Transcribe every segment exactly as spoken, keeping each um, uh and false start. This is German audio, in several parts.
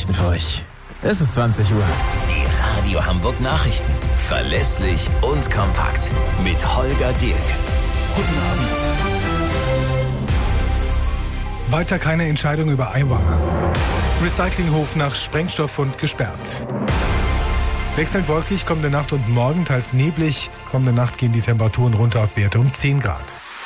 Nachrichten für euch. Es ist zwanzig Uhr. Die Radio Hamburg Nachrichten. Verlässlich und kompakt. Mit Holger Dirk. Guten Abend. Weiter keine Entscheidung über Aiwanger. Recyclinghof nach Sprengstofffund gesperrt. Wechselnd wolkig kommende Nacht und morgen, teils neblig. Kommende Nacht gehen die Temperaturen runter auf Werte um zehn Grad.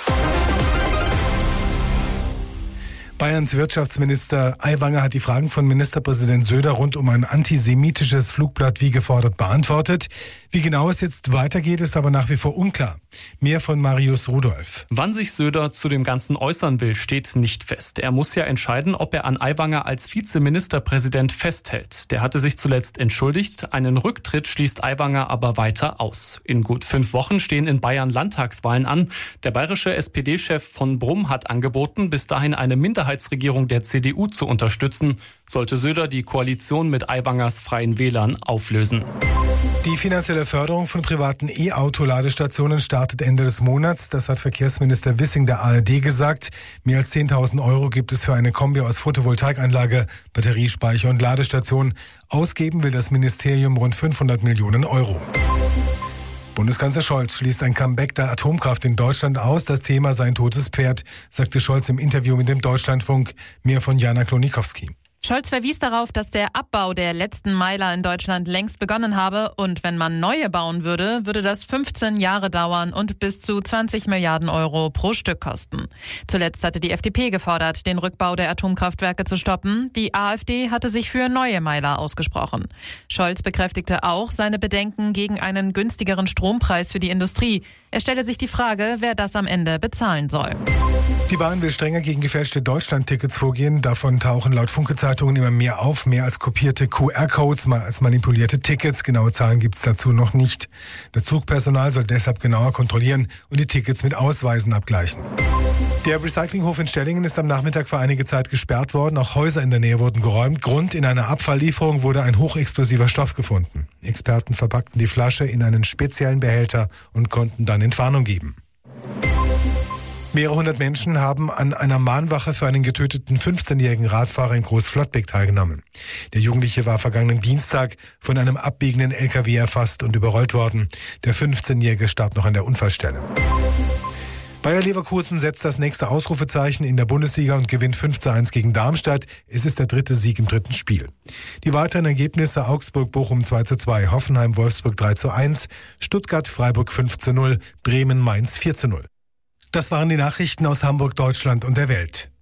Bayerns Wirtschaftsminister Aiwanger hat die Fragen von Ministerpräsident Söder rund um ein antisemitisches Flugblatt wie gefordert beantwortet. Wie genau es jetzt weitergeht, ist aber nach wie vor unklar. Mehr von Marius Rudolph. Wann sich Söder zu dem Ganzen äußern will, steht nicht fest. Er muss ja entscheiden, ob er an Aiwanger als Vizeministerpräsident festhält. Der hatte sich zuletzt entschuldigt. Einen Rücktritt schließt Aiwanger aber weiter aus. In gut fünf Wochen stehen in Bayern Landtagswahlen an. Der bayerische S P D-Chef von Brumm hat angeboten, bis dahin eine Minderheitsregierung der C D U zu unterstützen, sollte Söder die Koalition mit Aiwangers Freien Wählern auflösen. Die finanzielle Förderung von privaten E-Auto-Ladestationen startet Ende des Monats. Das hat Verkehrsminister Wissing der A R D gesagt. Mehr als zehntausend Euro gibt es für eine Kombi aus Photovoltaikanlage, Batteriespeicher und Ladestation. Ausgeben will das Ministerium rund fünfhundert Millionen Euro. Bundeskanzler Scholz schließt ein Comeback der Atomkraft in Deutschland aus. Das Thema sei ein totes Pferd, sagte Scholz im Interview mit dem Deutschlandfunk. Mehr von Jana Klonikowski. Scholz verwies darauf, dass der Abbau der letzten Meiler in Deutschland längst begonnen habe und wenn man neue bauen würde, würde das fünfzehn Jahre dauern und bis zu zwanzig Milliarden Euro pro Stück kosten. Zuletzt hatte die F D P gefordert, den Rückbau der Atomkraftwerke zu stoppen. Die AfD hatte sich für neue Meiler ausgesprochen. Scholz bekräftigte auch seine Bedenken gegen einen günstigeren Strompreis für die Industrie. Er stelle sich die Frage, wer das am Ende bezahlen soll. Die Bahn will strenger gegen gefälschte Deutschland-Tickets vorgehen. Davon tauchen laut Funke-Zeitungen immer mehr auf. Mehr als kopierte Q R-Codes, mal als manipulierte Tickets. Genaue Zahlen gibt es dazu noch nicht. Das Zugpersonal soll deshalb genauer kontrollieren und die Tickets mit Ausweisen abgleichen. Der Recyclinghof in Stellingen ist am Nachmittag für einige Zeit gesperrt worden. Auch Häuser in der Nähe wurden geräumt. Grund: in einer Abfalllieferung wurde ein hochexplosiver Stoff gefunden. Experten verpackten die Flasche in einen speziellen Behälter und konnten dann Entwarnung geben. Mehrere hundert Menschen haben an einer Mahnwache für einen getöteten fünfzehnjährigen Radfahrer in Großflottbek teilgenommen. Der Jugendliche war vergangenen Dienstag von einem abbiegenden L K W erfasst und überrollt worden. Der fünfzehnjährige starb noch an der Unfallstelle. Bayer Leverkusen setzt das nächste Ausrufezeichen in der Bundesliga und gewinnt fünf zu eins gegen Darmstadt. Es ist der dritte Sieg im dritten Spiel. Die weiteren Ergebnisse: Augsburg-Bochum zwei zu zwei, Hoffenheim-Wolfsburg drei zu eins, Stuttgart-Freiburg fünf zu null, Bremen-Mainz vier zu null. Das waren die Nachrichten aus Hamburg, Deutschland und der Welt.